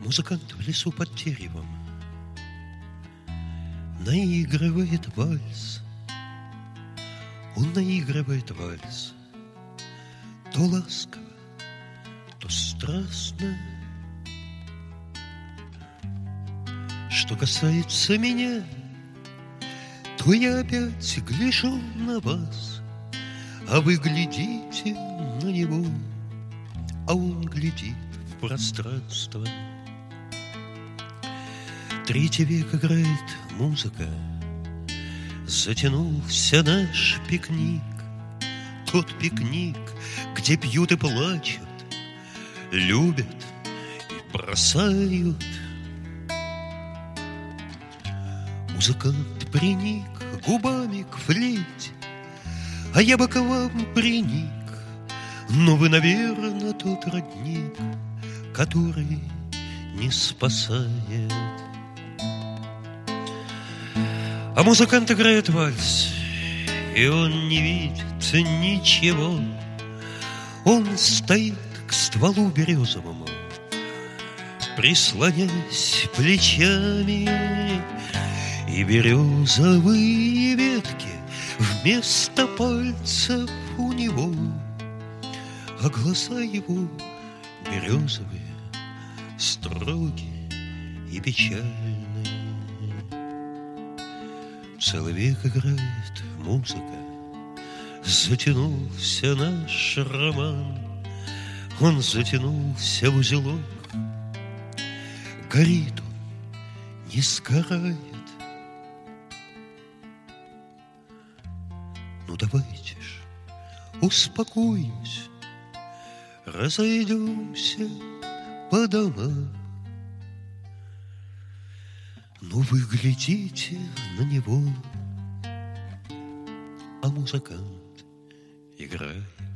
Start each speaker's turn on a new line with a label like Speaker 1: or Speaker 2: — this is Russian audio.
Speaker 1: Музыкант в лесу под деревом наигрывает вальс. Он наигрывает вальс то ласково, то страстно. Что касается меня, то я опять гляжу на вас, а вы глядите на него, а он глядит в пространство. Третий век играет музыка, затянулся наш пикник. Тот пикник, где пьют и плачут, любят и бросают. Музыкант приник губами к флейте, а я бы к вам приник. Но вы, наверное, тот родник, который не спасает. А музыкант играет вальс, и он не видит ничего. Он стоит к стволу березовому, прислонясь плечами, и березовые ветки вместо пальцев у него, а глаза его березовые, строгие и печальные. Целый век играет музыка, затянулся наш роман. Он затянулся в узелок, горит он, не сгорает. Ну давайте ж успокоимся, разойдемся по домам. Ну вы глядите на него, а музыкант играет.